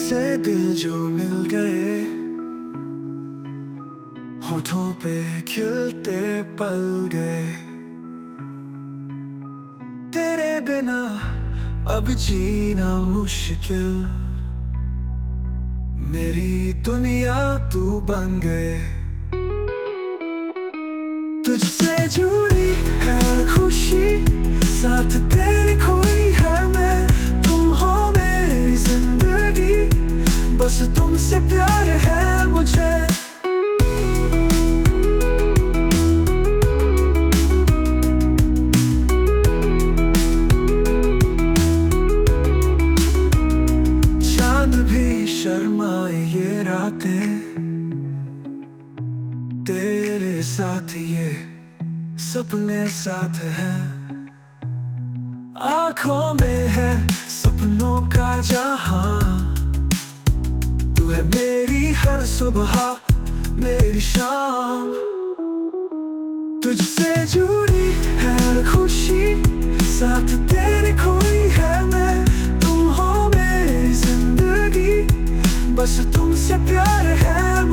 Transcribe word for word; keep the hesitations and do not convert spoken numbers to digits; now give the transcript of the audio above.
से दिल जो मिल गए, होठों पे खिलते पल गए। तेरे बिना अब जीना मुश्किल, मेरी दुनिया तू बन गए। तुझसे जुड़ी है खुशी, साथ तेरे कोई है मैं। तुम हो मेरी जिंदगी, बस तुमसे प्यार है मुझे। चांद भी शर्माए ये रातें, तेरे साथ ये सपने साथ हैं। आँखों में है सपनों का जहां, तू है मेरी हर सुबह मेरी शाम। तुझसे जुड़ी है खुशी, साथ तेरे कोई है मैं। तुम हो मेरी जिंदगी, बस तुमसे प्यार है